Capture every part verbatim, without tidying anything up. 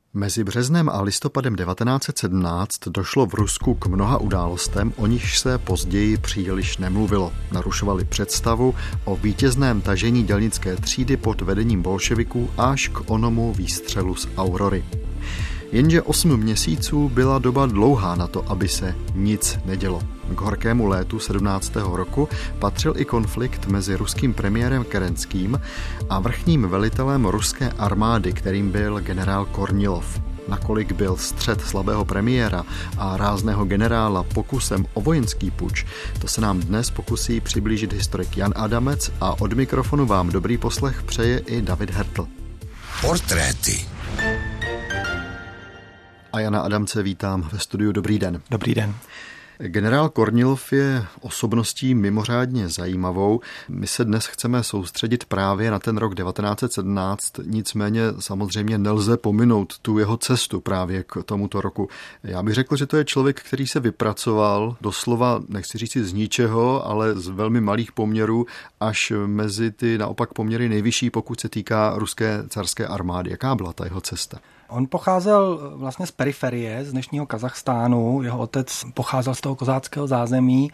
Mezi březnem a listopadem devatenáct set sedmnáct došlo v Rusku k mnoha událostem, o nichž se později příliš nemluvilo. Narušovali představu o vítězném tažení dělnické třídy pod vedením bolševiků až k onomu výstřelu z Aurory. Jenže osm měsíců byla doba dlouhá na to, aby se nic nedělo. K horkému létu sedmnáctého roku patřil i konflikt mezi ruským premiérem Kerenským a vrchním velitelem ruské armády, kterým byl generál Kornilov. Nakolik byl střet slabého premiéra a rázného generála pokusem o vojenský puč, to se nám dnes pokusí přiblížit historik Jan Adamec a od mikrofonu vám dobrý poslech přeje i David Hertl. Portréty. A Jana Adamce vítám ve studiu. Dobrý den. Dobrý den. Generál Kornilov je osobností mimořádně zajímavou. My se dnes chceme soustředit právě na ten rok devatenáct set sedmnáct, nicméně samozřejmě nelze pominout tu jeho cestu právě k tomuto roku. Já bych řekl, že to je člověk, který se vypracoval doslova, nechci říct z ničeho, ale z velmi malých poměrů až mezi ty naopak poměry nejvyšší, pokud se týká ruské carské armády. Jaká byla ta jeho cesta? On pocházel vlastně z periferie, z dnešního Kazachstánu. Jeho otec pocházel z toho kozáckého zázemí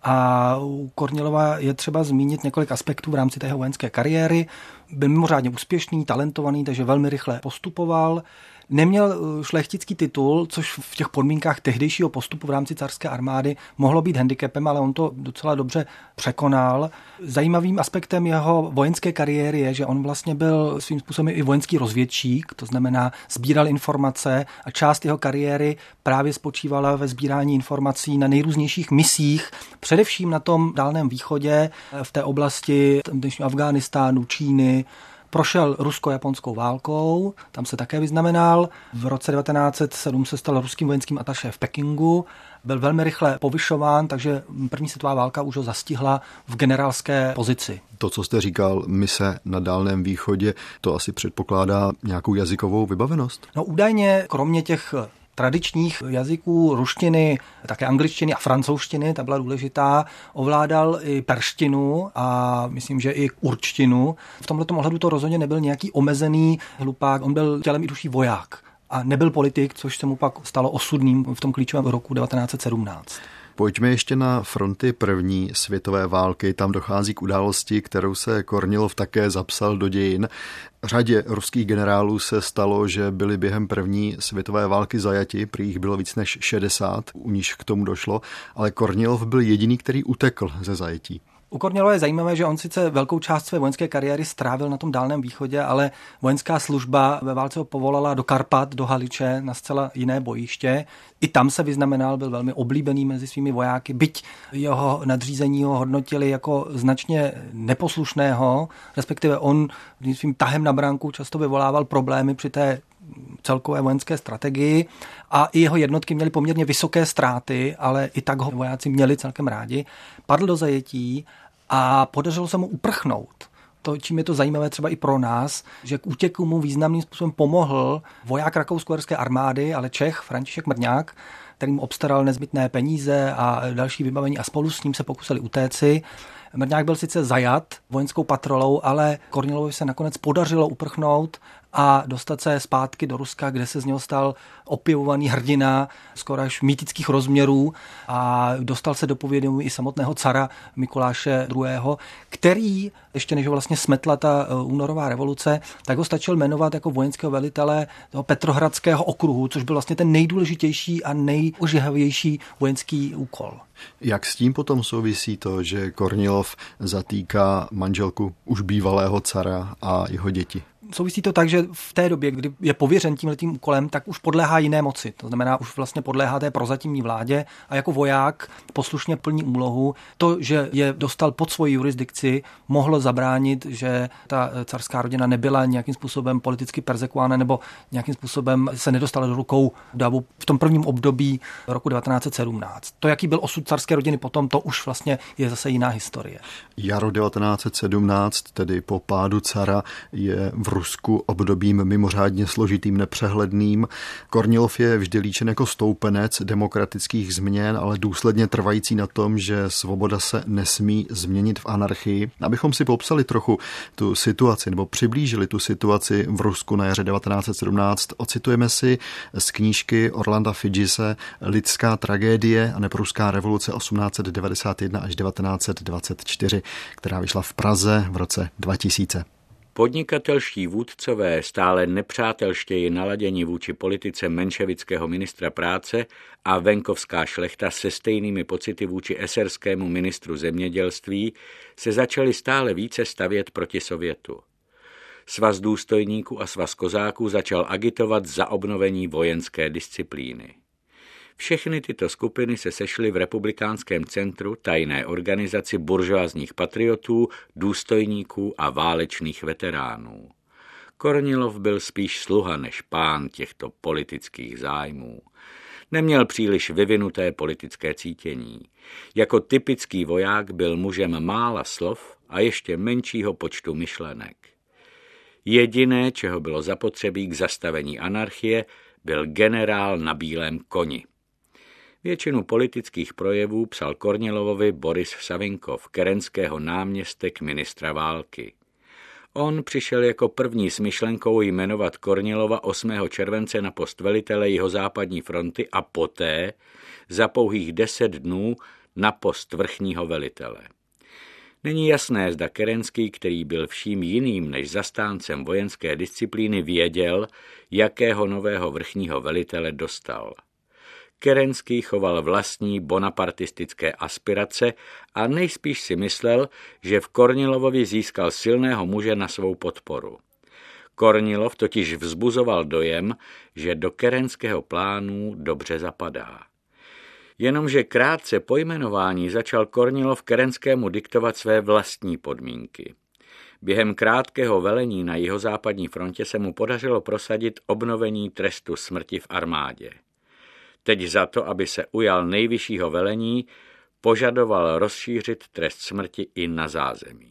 a u Kornilova je třeba zmínit několik aspektů v rámci té vojenské kariéry. Byl mimořádně úspěšný, talentovaný, takže velmi rychle postupoval. Neměl šlechtický titul, což v těch podmínkách tehdejšího postupu v rámci carské armády mohlo být handicapem, ale on to docela dobře překonal. Zajímavým aspektem jeho vojenské kariéry je, že on vlastně byl svým způsobem i vojenský rozvědčík, to znamená sbíral informace a část jeho kariéry právě spočívala ve sbírání informací na nejrůznějších misích, především na tom Dálném východě, v té oblasti dnešního Afghánistánu, Číny. Prošel rusko-japonskou válkou, tam se také vyznamenal. V roce devatenáct set sedm se stal ruským vojenským ataše v Pekingu. Byl velmi rychle povyšován, takže první světová válka už ho zastihla v generálské pozici. To, co jste říkal, mise na Dálném východě, to asi předpokládá nějakou jazykovou vybavenost? No údajně, kromě těch tradičních jazyků ruštiny, také angličtiny a francouzštiny, ta byla důležitá, ovládal i perštinu a myslím, že i určtinu. V tomto ohledu to rozhodně nebyl nějaký omezený hlupák, on byl tělem i duší voják a nebyl politik, což se mu pak stalo osudným v tom klíčovém roku devatenáct set sedmnáct. Pojďme ještě na fronty první světové války. Tam dochází k události, kterou se Kornilov také zapsal do dějin. Řadě ruských generálů se stalo, že byli během první světové války zajati, prý jich bylo víc než šedesát, u níž k tomu došlo, ale Kornilov byl jediný, který utekl ze zajetí. U Kornilova je zajímavé, že on sice velkou část své vojenské kariéry strávil na tom Dálném východě, ale vojenská služba ve válce ho povolala do Karpat, do Haliče, na zcela jiné bojiště. I tam se vyznamenal, byl velmi oblíbený mezi svými vojáky, byť jeho nadřízení ho hodnotili jako značně neposlušného, respektive on svým tahem na branku často vyvolával problémy při té celkové vojenské strategii a i jeho jednotky měly poměrně vysoké ztráty, ale i tak ho vojáci měli celkem rádi. Padl do zajetí a podařilo se mu uprchnout. To, čím je to zajímavé třeba i pro nás, že k útěku mu významným způsobem pomohl voják rakousko-uherské armády, ale Čech, František Mrňák, který mu obstaral nezbytné peníze a další vybavení a spolu s ním se pokusili utéci. Mrňák byl sice zajat vojenskou patrolou, ale Kornilovovi se nakonec podařilo uprchnout a dostat se zpátky do Ruska, kde se z něho stal opěvovaný hrdina skoro až mýtických rozměrů a dostal se do povědomí i samotného cara Mikuláše druhého., který, ještě než ho vlastně smetla ta únorová revoluce, tak ho stačil jmenovat jako vojenského velitele toho Petrohradského okruhu, což byl vlastně ten nejdůležitější a nejožehavější vojenský úkol. Jak s tím potom souvisí to, že Kornilov zatýká manželku už bývalého cara a jeho děti? Souvisí to tak, že v té době, kdy je pověřen tímhletím úkolem, tak už podléhá jiné moci. To znamená, už vlastně podléhá té prozatímní vládě a jako voják poslušně plní úlohu. To, že je dostal pod svoji jurisdikci, mohlo zabránit, že ta carská rodina nebyla nějakým způsobem politicky perzekuována nebo nějakým způsobem se nedostala do rukou davu v tom prvním období roku devatenáct set sedmnáct. To, jaký byl osud carské rodiny potom, to už vlastně je zase jiná historie. Jaro devatenáct set sedmnáct, tedy po pádu cara, je v Rusku obdobím mimořádně složitým, nepřehledným. Kornilov je vždy líčen jako stoupenec demokratických změn, ale důsledně trvající na tom, že svoboda se nesmí změnit v anarchii. Abychom si popsali trochu tu situaci nebo přiblížili tu situaci v Rusku na jaře devatenáct set sedmnáct, ocitujeme si z knížky Orlanda Fidžise Lidská tragédie a nepruská revoluce osmnáct set devadesát jedna až devatenáct set dvacet čtyři, která vyšla v Praze v roce dva tisíce. Podnikatelští vůdcové, stále nepřátelštěji naladěni vůči politice menševického ministra práce a venkovská šlechta se stejnými pocity vůči eserskému ministru zemědělství se začali stále více stavět proti Sovětu. Svaz důstojníků a svaz kozáků začal agitovat za obnovení vojenské disciplíny. Všechny tyto skupiny se sešly v republikánském centru tajné organizaci buržoázních patriotů, důstojníků a válečných veteránů. Kornilov byl spíš sluha než pán těchto politických zájmů. Neměl příliš vyvinuté politické cítění. Jako typický voják byl mužem mála slov a ještě menšího počtu myšlenek. Jediné, čeho bylo zapotřebí k zastavení anarchie, byl generál na bílém koni. Většinu politických projevů psal Kornilovovi Boris Savinkov, kerenského náměstek ministra války. On přišel jako první s myšlenkou jmenovat Kornilova osmého července na post velitele jihozápadní fronty a poté za pouhých deset dnů na post vrchního velitele. Není jasné, zda Kerenský, který byl vším jiným než zastáncem vojenské disciplíny, věděl, jakého nového vrchního velitele dostal. Kerenský choval vlastní bonapartistické aspirace a nejspíš si myslel, že v Kornilovovi získal silného muže na svou podporu. Kornilov totiž vzbuzoval dojem, že do kerenského plánu dobře zapadá. Jenomže krátce po jmenování začal Kornilov Kerenskému diktovat své vlastní podmínky. Během krátkého velení na jihozápadní frontě se mu podařilo prosadit obnovení trestu smrti v armádě. Teď za to, aby se ujal nejvyššího velení, požadoval rozšířit trest smrti i na zázemí.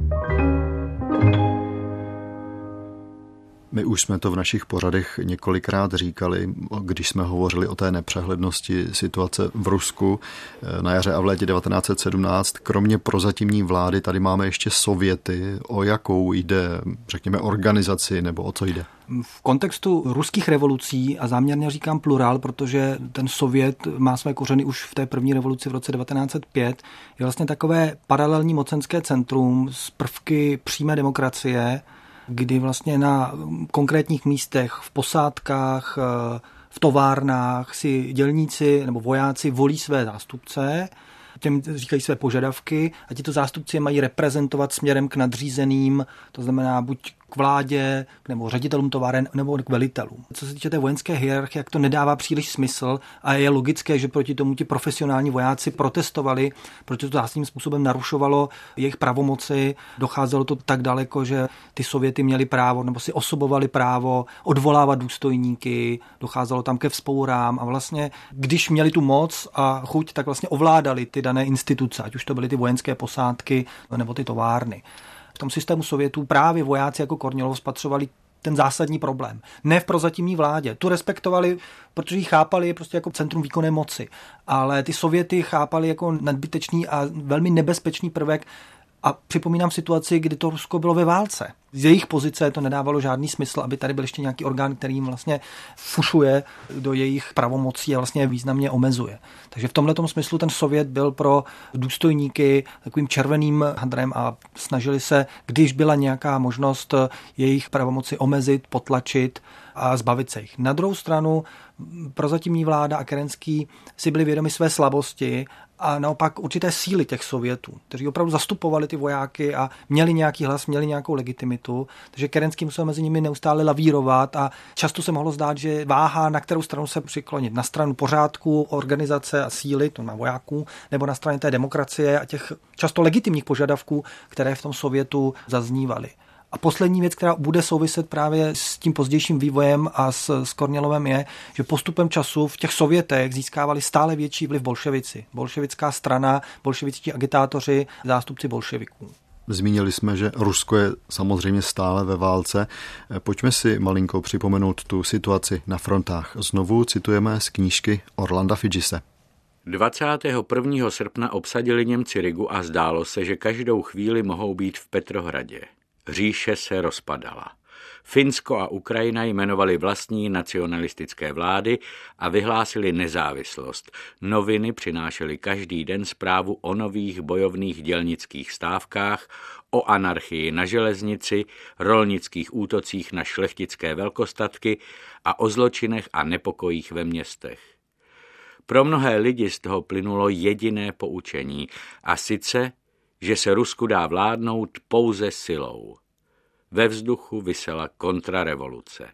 My už jsme to v našich pořadech několikrát říkali, když jsme hovořili o té nepřehlednosti situace v Rusku na jaře a v létě devatenáct set sedmnáct. Kromě prozatímní vlády tady máme ještě Sověty. O jakou jde, řekněme, organizaci nebo o co jde? V kontextu ruských revolucí, a záměrně říkám plurál, protože ten Sovět má své kořeny už v té první revoluci v roce devatenáct set pět, je vlastně takové paralelní mocenské centrum z prvky přímé demokracie, kdy vlastně na konkrétních místech, v posádkách, v továrnách si dělníci nebo vojáci volí své zástupce, těm říkají své požadavky a tito zástupci je mají reprezentovat směrem k nadřízeným, to znamená buď k vládě, nebo ředitelům továren, nebo k velitelům. Co se týče té vojenské hierarchie, jak to nedává příliš smysl a je logické, že proti tomu ti profesionální vojáci protestovali, protože to zásadním způsobem narušovalo jejich pravomoci. Docházelo to tak daleko, že ty Sověty měly právo, nebo si osobovali právo odvolávat důstojníky, docházelo tam ke vzpourám a vlastně, když měli tu moc a chuť, tak vlastně ovládali ty dané instituce, ať už to byly ty vojenské posádky nebo ty továrny. V tom systému Sovětů právě vojáci jako Kornilov spatřovali ten zásadní problém. Ne v prozatímní vládě. Tu respektovali, protože ji chápali prostě jako centrum výkonné moci. Ale ty Sověty chápali jako nadbytečný a velmi nebezpečný prvek. A připomínám situaci, kdy to Rusko bylo ve válce. Z jejich pozice to nedávalo žádný smysl, aby tady byl ještě nějaký orgán, který jim vlastně fušuje do jejich pravomocí a vlastně významně omezuje. Takže v tomhletom smyslu ten Sovět byl pro důstojníky takovým červeným hadrem a snažili se, když byla nějaká možnost jejich pravomoci omezit, potlačit a zbavit se jich. Na druhou stranu prozatímní vláda a Kerenský si byli vědomi své slabosti a naopak určité síly těch Sovětů, kteří opravdu zastupovali ty vojáky a měli nějaký hlas, měli nějakou legitimitu, takže Kerenský musel mezi nimi neustále lavírovat a často se mohlo zdát, že váhá, na kterou stranu se přiklonit. Na stranu pořádku, organizace a síly, to má vojáků, nebo na straně té demokracie a těch často legitimních požadavků, které v tom Sovětu zaznívaly. A poslední věc, která bude souviset právě s tím pozdějším vývojem a s, s Kornilovem je, že postupem času v těch Sovětech získávali stále větší vliv bolševici. Bolševická strana, bolševičtí agitátoři, zástupci bolševiků. Zmínili jsme, že Rusko je samozřejmě stále ve válce. Pojďme si malinko připomenout tu situaci na frontách. Znovu citujeme z knížky Orlanda Fidžise. dvacátého prvního srpna obsadili Němci Rigu a zdálo se, že každou chvíli mohou být v Petrohradě. Říše se rozpadala. Finsko a Ukrajina jmenovali vlastní nacionalistické vlády a vyhlásili nezávislost. Noviny přinášely každý den zprávu o nových bojovných dělnických stávkách, o anarchii na železnici, rolnických útocích na šlechtické velkostatky a o zločinech a nepokojích ve městech. Pro mnohé lidi z toho plynulo jediné poučení, a sice, že se Rusku dá vládnout pouze silou. Ve vzduchu visela kontrarevoluce.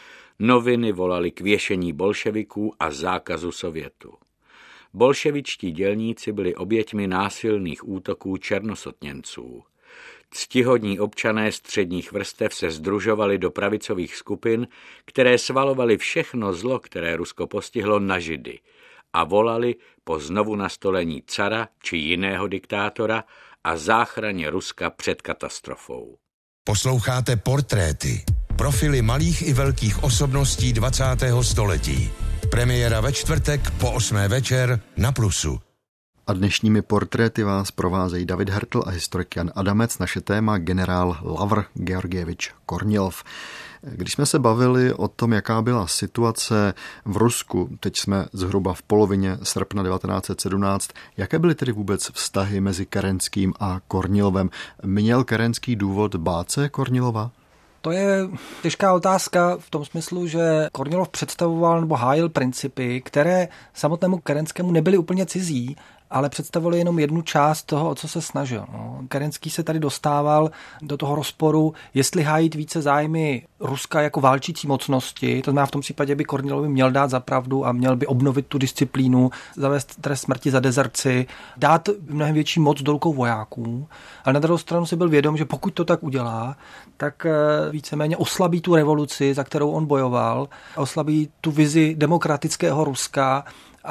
Noviny volaly k věšení bolševiků a zákazu Sovětu. Bolševičtí dělníci byli oběťmi násilných útoků černosotněnců. Ctihodní občané středních vrstev se sdružovali do pravicových skupin, které svalovaly všechno zlo, které Rusko postihlo, na Židy a volali po znovu nastolení cara či jiného diktátora a záchraně Ruska před katastrofou. Posloucháte Portréty. Profily malých i velkých osobností dvacátého století. Premiéra ve čtvrtek po osmé večer na Plusu. A dnešními portréty vás provázejí David Hertl a historik Jan Adamec. Naše téma generál Lavr Georgievič Kornilov. Když jsme se bavili o tom, jaká byla situace v Rusku, teď jsme zhruba v polovině srpna devatenáct set sedmnáct, jaké byly tedy vůbec vztahy mezi Kerenským a Kornilovem? Měl Kerenský důvod bát se Kornilova? To je těžká otázka v tom smyslu, že Kornilov představoval nebo hájil principy, které samotnému Kerenskému nebyly úplně cizí, ale představovali jenom jednu část toho, o co se snažil. No. Kerenský se tady dostával do toho rozporu, jestli hájit více zájmy Ruska jako válčící mocnosti, to znamená v tom případě by Kornilovi měl dát za pravdu a měl by obnovit tu disciplínu, zavést trest smrti za dezerci, dát mnohem větší moc do rukou vojáků, ale na druhou stranu si byl vědom, že pokud to tak udělá, tak víceméně oslabí tu revoluci, za kterou on bojoval, oslabí tu vizi demokratického Ruska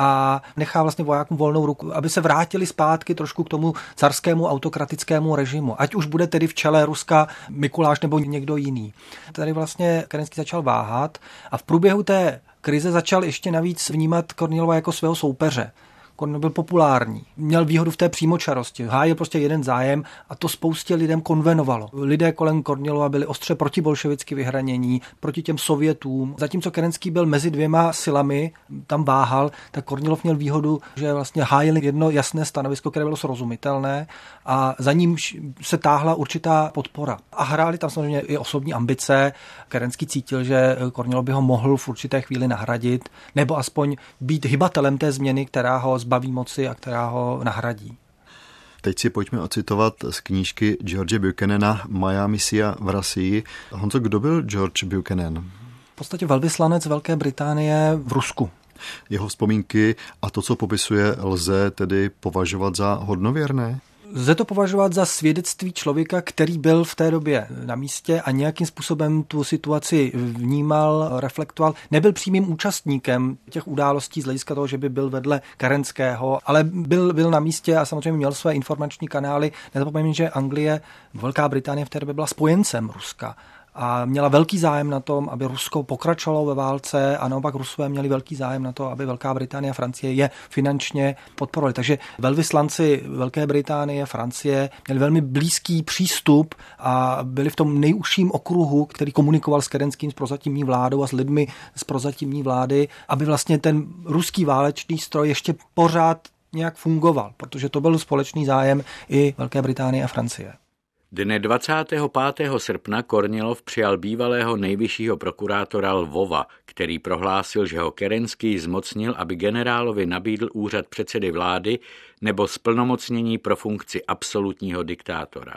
a nechá vlastně vojákům volnou ruku, aby se vrátili zpátky trošku k tomu carskému autokratickému režimu. Ať už bude tedy v čele Ruska Mikuláš nebo někdo jiný. Tady vlastně Kerenský začal váhat a v průběhu té krize začal ještě navíc vnímat Kornilova jako svého soupeře. Kornilov byl populární, měl výhodu v té přímočarosti, hájil prostě jeden zájem a to spoustě lidem konvenovalo. Lidé kolem Kornilova byli ostře protibolševicky vyhranění, proti těm Sovětům. Zatímco Kerenský byl mezi dvěma silami, tam váhal, tak Kornilov měl výhodu, že vlastně hájil jedno jasné stanovisko, které bylo srozumitelné a za ním se táhla určitá podpora. A hráli tam samozřejmě i osobní ambice. Kerenský cítil, že Kornilov by ho mohl v určité chvíli nahradit, nebo aspoň být hybatelem té změny, která ho zbaví moci a která ho nahradí. Teď si pojďme ocitovat z knížky George Buchanana Moja misia v Rasii. Honzo, kdo byl George Buchanan? V podstatě velvyslanec Velké Británie v Rusku. Jeho vzpomínky a to, co popisuje, lze tedy považovat za hodnověrné? Lze to považovat za svědectví člověka, který byl v té době na místě a nějakým způsobem tu situaci vnímal, reflektoval. Nebyl přímým účastníkem těch událostí z hlediska toho, že by byl vedle Kerenského, ale byl, byl na místě a samozřejmě měl své informační kanály. Nezapomeňme, že Anglie, Velká Británie v té době byla spojencem Ruska. A měla velký zájem na tom, aby Rusko pokračovalo ve válce a naopak Rusové měli velký zájem na to, aby Velká Británie a Francie je finančně podporovali. Takže velvyslanci Velké Británie a Francie měli velmi blízký přístup a byli v tom nejužším okruhu, který komunikoval s Kerenským, s prozatímní vládou a s lidmi z prozatímní vlády, aby vlastně ten ruský válečný stroj ještě pořád nějak fungoval, protože to byl společný zájem i Velké Británie a Francie. Dne dvacátého pátého srpna Kornilov přijal bývalého nejvyššího prokurátora Lvova, který prohlásil, že ho Kerenský zmocnil, aby generálovi nabídl úřad předsedy vlády nebo splnomocnění pro funkci absolutního diktátora.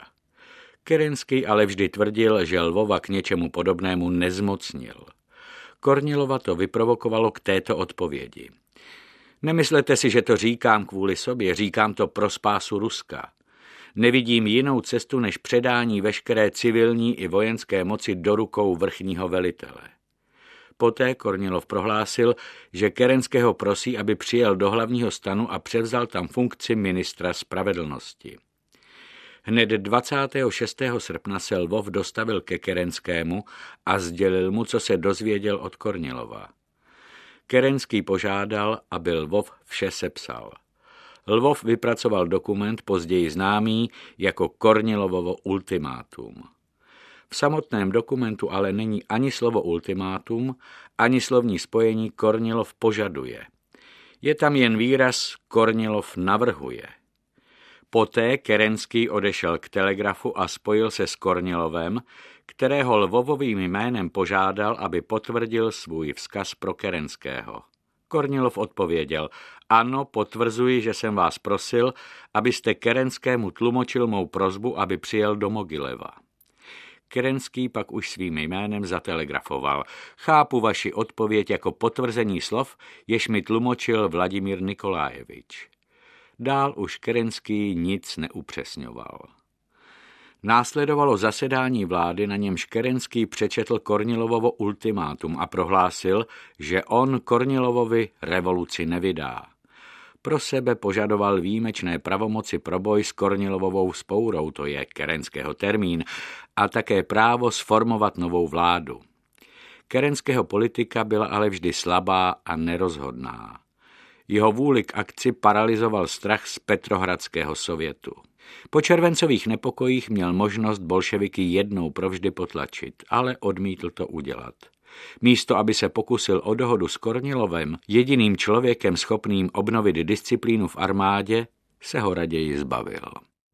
Kerenský ale vždy tvrdil, že Lvova k něčemu podobnému nezmocnil. Kornilova to vyprovokovalo k této odpovědi. Nemyslete si, že to říkám kvůli sobě, říkám to pro spásu Ruska. Nevidím jinou cestu než předání veškeré civilní i vojenské moci do rukou vrchního velitele. Poté Kornilov prohlásil, že Kerenského prosí, aby přijel do hlavního stanu a převzal tam funkci ministra spravedlnosti. Hned dvacátého šestého srpna se Lvov dostavil ke Kerenskému a sdělil mu, co se dozvěděl od Kornilova. Kerenský požádal, aby Lvov vše sepsal. Lvov vypracoval dokument později známý jako Kornilovovo ultimátum. V samotném dokumentu ale není ani slovo ultimátum, ani slovní spojení Kornilov požaduje. Je tam jen výraz Kornilov navrhuje. Poté Kerenský odešel k telegrafu a spojil se s Kornilovem, kterého Lvovovým jménem požádal, aby potvrdil svůj vzkaz pro Kerenského. Kornilov odpověděl: ano, potvrzuji, že jsem vás prosil, abyste Kerenskému tlumočil mou prosbu, aby přijel do Mogileva. Kerenský pak už svým jménem zatelegrafoval: chápu vaši odpověď jako potvrzení slov, jež mi tlumočil Vladimír Nikolajevič. Dál už Kerenský nic neupřesňoval. Následovalo zasedání vlády, na němž Kerenský přečetl Kornilovovo ultimátum a prohlásil, že on Kornilovovi revoluci nevydá. Pro sebe požadoval výjimečné pravomoci pro boj s Kornilovovou vzpourou, to je Kerenského termín, a také právo sformovat novou vládu. Kerenského politika byla ale vždy slabá a nerozhodná. Jeho vůli k akci paralyzoval strach z Petrohradského sovětu. Po červencových nepokojích měl možnost bolševiky jednou provždy potlačit, ale odmítl to udělat. Místo, aby se pokusil o dohodu s Kornilovem, jediným člověkem schopným obnovit disciplínu v armádě, se ho raději zbavil.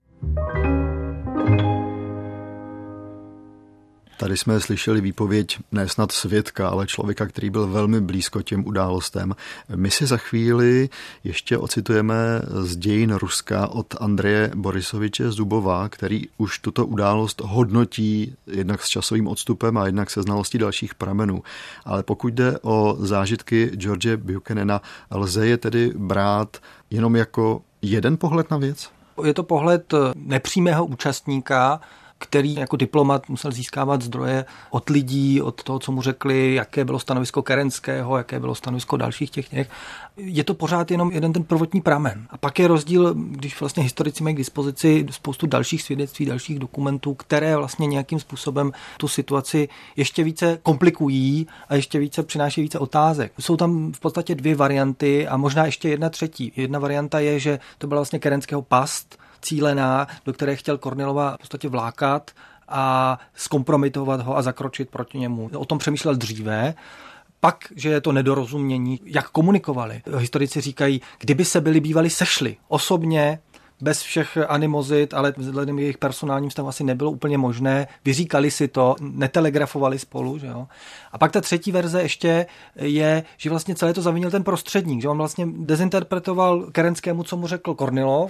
Tady jsme slyšeli výpověď ne snad svědka, ale člověka, který byl velmi blízko těm událostem. My si za chvíli ještě ocitujeme z dějin Ruska od Andreje Borisoviče Zubova, který už tuto událost hodnotí jednak s časovým odstupem a jednak se znalostí dalších pramenů. Ale pokud jde o zážitky George Buchanana, lze je tedy brát jenom jako jeden pohled na věc? Je to pohled nepřímého účastníka, který jako diplomat musel získávat zdroje od lidí, od toho, co mu řekli, jaké bylo stanovisko Kerenského, jaké bylo stanovisko dalších těch těch. Je to pořád jenom jeden ten prvotní pramen. A pak je rozdíl, když vlastně historici mají k dispozici spoustu dalších svědectví, dalších dokumentů, které vlastně nějakým způsobem tu situaci ještě více komplikují a ještě více přináší více otázek. Jsou tam v podstatě dvě varianty a možná ještě jedna třetí. Jedna varianta je, že to byla vlastně Kerenského past, cílená, do které chtěl Kornilova v podstatě vlákat a zkompromitovat ho a zakročit proti němu. O tom přemýšlel dříve. Pak, že je to nedorozumění, jak komunikovali. Historici říkají, kdyby se byli bývali sešli osobně, bez všech animozit, ale vzhledem k jejich personálním stavu asi nebylo úplně možné. Vyříkali si to, netelegrafovali spolu. Že jo? A pak ta třetí verze ještě je, že vlastně celé to zavinil ten prostředník, že on vlastně dezinterpretoval Kerenskému, co mu řekl Kornilov,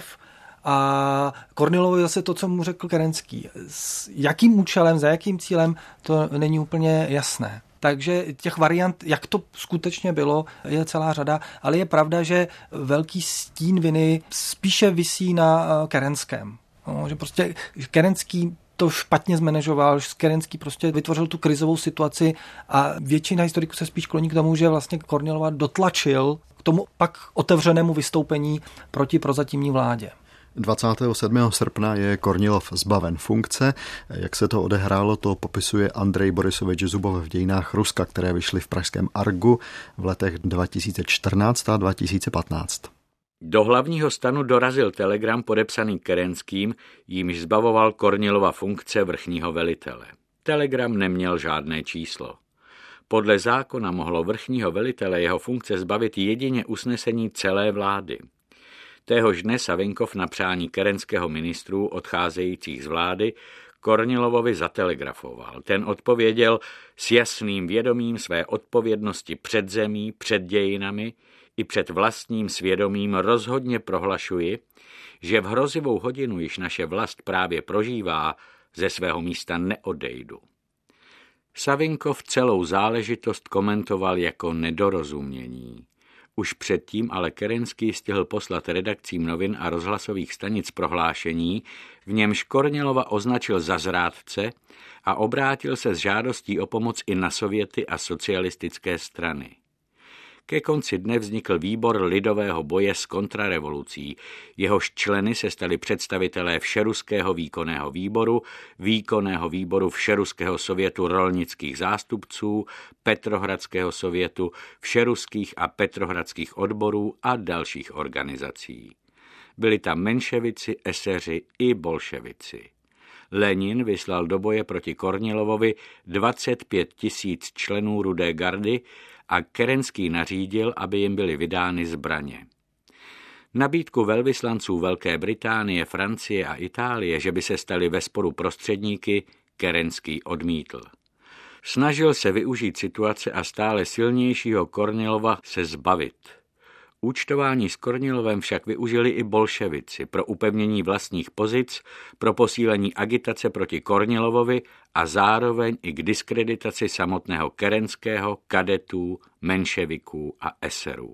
a Kornilovi zase to, co mu řekl Kerenský. S jakým účelem, za jakým cílem, to není úplně jasné. Takže těch variant, jak to skutečně bylo, je celá řada, ale je pravda, že velký stín viny spíše visí na Kerenském. No, že prostě Kerenský to špatně zmanéžoval, Kerenský prostě vytvořil tu krizovou situaci a většina historiků se spíš kloní k tomu, že vlastně Kornilova dotlačil k tomu pak otevřenému vystoupení proti prozatímní vládě. dvacátého sedmého srpna je Kornilov zbaven funkce. Jak se to odehrálo, to popisuje Andrej Borisovič Zubov v dějinách Ruska, které vyšly v pražském Argu v letech dva tisíce čtrnáct a dva tisíce patnáct. Do hlavního stanu dorazil telegram podepsaný Kerenským, jímž zbavoval Kornilova funkce vrchního velitele. Telegram neměl žádné číslo. Podle zákona mohlo vrchního velitele jeho funkce zbavit jedině usnesení celé vlády. Téhož dne Savinkov na přání kerenského ministrů odcházejících z vlády Kornilovovi zatelegrafoval. Ten odpověděl s jasným vědomím své odpovědnosti před zemí, před dějinami i před vlastním svědomím rozhodně prohlašuji, že v hrozivou hodinu, již naše vlast právě prožívá, ze svého místa neodejdu. Savinkov celou záležitost komentoval jako nedorozumění. Už předtím ale Kerenský stihl poslat redakcím novin a rozhlasových stanic prohlášení, v němž Kornilova označil za zrádce a obrátil se s žádostí o pomoc i na sověty a socialistické strany. Ke konci dne vznikl výbor lidového boje s kontrarevolucí. Jehož členy se stali představitelé Všeruského výkonného výboru, Výkonného výboru Všeruského sovětu rolnických zástupců, Petrohradského sovětu, Všeruských a Petrohradských odborů a dalších organizací. Byli tam menševici, eseři i bolševici. Lenin vyslal do boje proti Kornilovovi dvacet pět tisíc členů Rudé gardy a Kerenský nařídil, aby jim byly vydány zbraně. Nabídku velvyslanců Velké Británie, Francie a Itálie, že by se stali ve sporu prostředníky, Kerenský odmítl. Snažil se využít situace a stále silnějšího Kornilova se zbavit. Účtování s Kornilovem však využili i bolševici pro upevnění vlastních pozic, pro posílení agitace proti Kornilovovi a zároveň i k diskreditaci samotného Kerenského, kadetů, menševiků a eserů.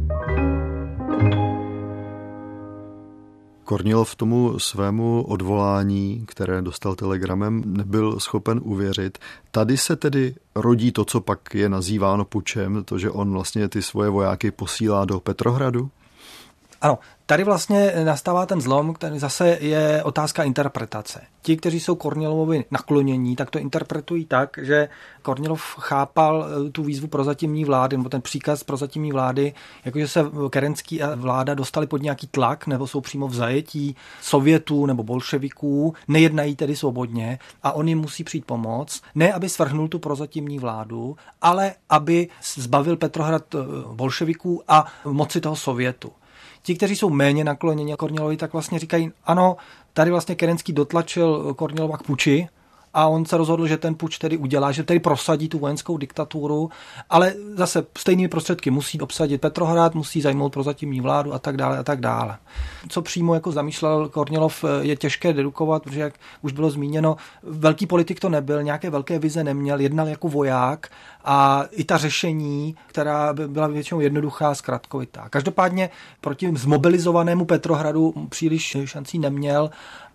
Kornilov tomu svému odvolání, které dostal telegramem, nebyl schopen uvěřit. Tady se tedy rodí to, co pak je nazýváno pučem, to, že on vlastně ty svoje vojáky posílá do Petrohradu? Ano, tady vlastně nastává ten zlom, který zase je otázka interpretace. Ti, kteří jsou Kornilovovi naklonění, tak to interpretují tak, že Kornilov chápal tu výzvu prozatímní vlády, nebo ten příkaz prozatímní vlády, jakože se Kerenský a vláda dostali pod nějaký tlak, nebo jsou přímo v zajetí Sovětů nebo bolševiků, nejednají tedy svobodně a on jim musí přijít pomoc, ne aby svrhnul tu prozatímní vládu, ale aby zbavil Petrohrad bolševiků a moci toho Sovětu. Ti, kteří jsou méně nakloněni Kornilovi, tak vlastně říkají, ano, tady vlastně Kerenský dotlačil Kornilova k puči a on se rozhodl, že ten puč tedy udělá, že tedy prosadí tu vojenskou diktaturu, ale zase stejnými prostředky musí obsadit Petrohrad, musí zajmout prozatímní vládu a tak dále a tak dále. Co přímo jako zamýšlel Kornilov, je těžké dedukovat, protože jak už bylo zmíněno, velký politik to nebyl, nějaké velké vize neměl, jednal jako voják a i ta řešení, která byla většinou jednoduchá, zkratkovitá. Každopádně proti zmobilizovanému Petrohradu příliš šancí neměl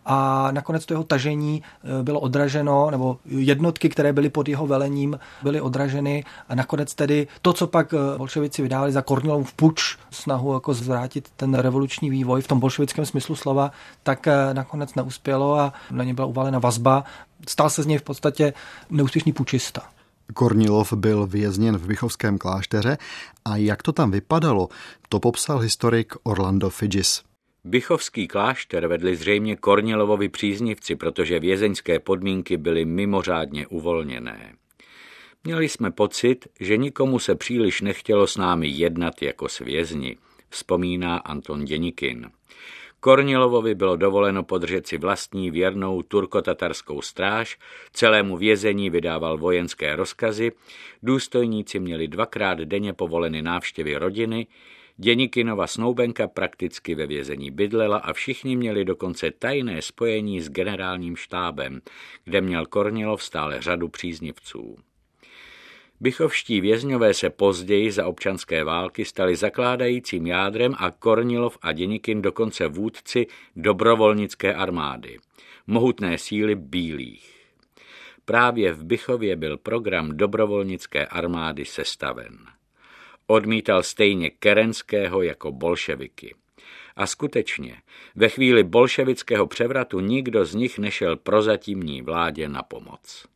a nakonec to jeho tažení bylo odraženo, nebo jednotky, které byly pod jeho velením, byly odraženy a nakonec tedy to, co pak bolševici vydávali za Kornilovův puč, snahu jako zvrátit ten revoluční vývoj v tom bolševickém smyslu slova, tak nakonec neuspělo a na ně byla uvalena vazba. Stal se z něj v podstatě neúspěšný pučista. Kornilov byl vězněn v Bichovském klášteře a jak to tam vypadalo, to popsal historik Orlando Figes. Bichovský klášter vedli zřejmě Kornilovovi příznivci, protože vězeňské podmínky byly mimořádně uvolněné. Měli jsme pocit, že nikomu se příliš nechtělo s námi jednat jako s vězni, vzpomíná Anton Děnikin. Kornilovovi bylo dovoleno podržet si vlastní věrnou turkotatarskou stráž, celému vězení vydával vojenské rozkazy, důstojníci měli dvakrát denně povoleny návštěvy rodiny, Děnikinova snoubenka prakticky ve vězení bydlela a všichni měli dokonce tajné spojení s generálním štábem, kde měl Kornilov stále řadu příznivců. Bichovští vězňové se později za občanské války stali zakládajícím jádrem a Kornilov a Děnikin dokonce vůdci dobrovolnické armády, mohutné síly bílých. Právě v Bichově byl program dobrovolnické armády sestaven. Odmítal stejně Kerenského jako bolševiky. A skutečně, ve chvíli bolševického převratu nikdo z nich nešel prozatímní vládě na pomoc.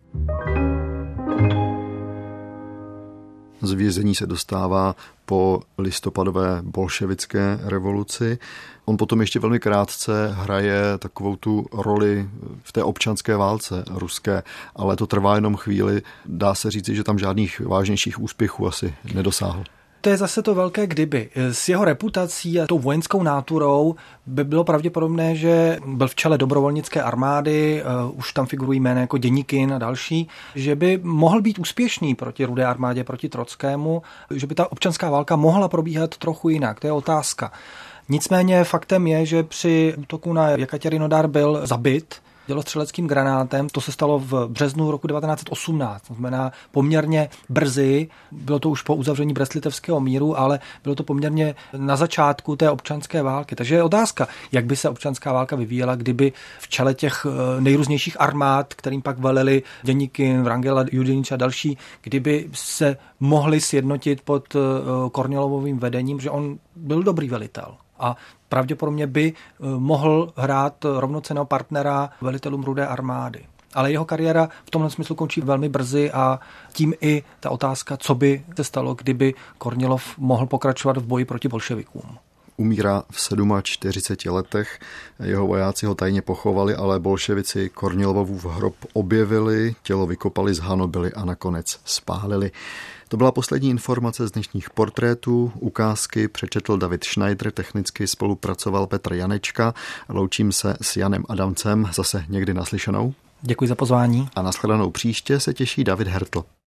Z vězení se dostává po listopadové bolševické revoluci. On potom ještě velmi krátce hraje takovou tu roli v té občanské válce ruské, ale to trvá jenom chvíli. Dá se říci, že tam žádných vážnějších úspěchů asi nedosáhl. To je zase to velké kdyby. S jeho reputací a tou vojenskou náturou by bylo pravděpodobné, že byl v čele dobrovolnické armády, uh, už tam figurují jména jako Děnikin a další, že by mohl být úspěšný proti Rudé armádě, proti Trockému, že by ta občanská válka mohla probíhat trochu jinak. To je otázka. Nicméně faktem je, že při útoku na Jekatěrinodar byl zabit dělostřeleckým granátem. To se stalo v březnu roku devatenáct set osmnáct. To znamená poměrně brzy. Bylo to už po uzavření Brest-Litevského míru, ale bylo to poměrně na začátku té občanské války. Takže je otázka, jak by se občanská válka vyvíjela, kdyby v čele těch nejrůznějších armád, kterým pak veleli Děníkin, Wrangel, Juděnič a další, kdyby se mohli sjednotit pod Kornilovovým vedením, že on byl dobrý velitel. A pravděpodobně by mohl hrát rovnocenného partnera velitelům Rudé armády. Ale jeho kariéra v tomhle smyslu končí velmi brzy a tím i ta otázka, co by se stalo, kdyby Kornilov mohl pokračovat v boji proti bolševikům. Umírá v čtyřiceti sedmi letech, jeho vojáci ho tajně pochovali, ale bolševici Kornilovův hrob objevili, tělo vykopali, zhanobili a nakonec spálili. To byla poslední informace z dnešních portrétů. Ukázky přečetl David Schneider, technicky spolupracoval Petr Janečka. Loučím se s Janem Adamcem, zase někdy naslyšenou. Děkuji za pozvání. A nashledanou příště se těší David Hertl.